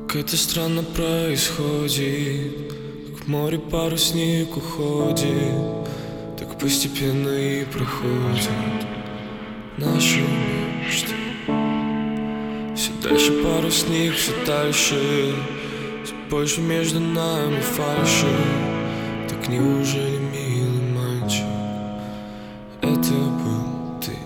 Как это странно происходит, как в море парусник уходит, так постепенно и проходят наши мечты. Все дальше парусник, все дальше, все больше между нами фальши. Так неужели, милый мальчик, это был ты?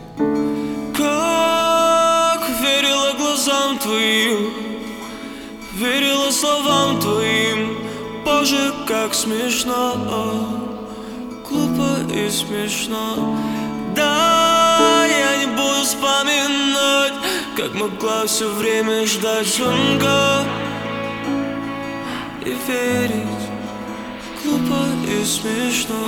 Как верила глазам твоим, верила словам твоим. Боже, как смешно, глупо и смешно. Да, я не буду вспоминать, как могла все время ждать звонка и верить. Глупо и смешно.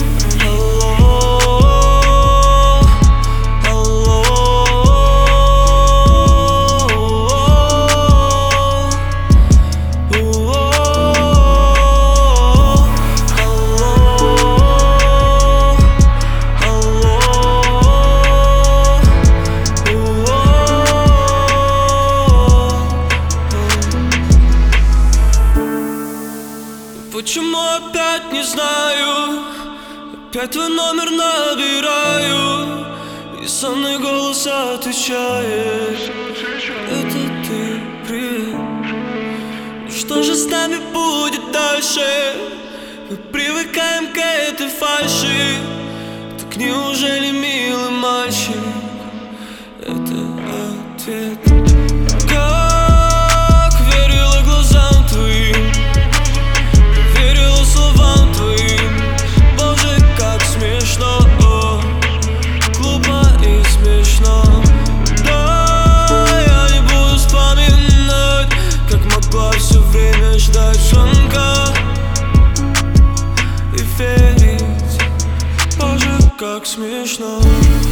Почему опять не знаю, опять твой номер набираю, и сонный голос отвечает: это ты, привет. Ну что же с нами будет дальше? Мы привыкаем к этой фальши. Так неужели, милый мальчик, это ответ? Как смешно.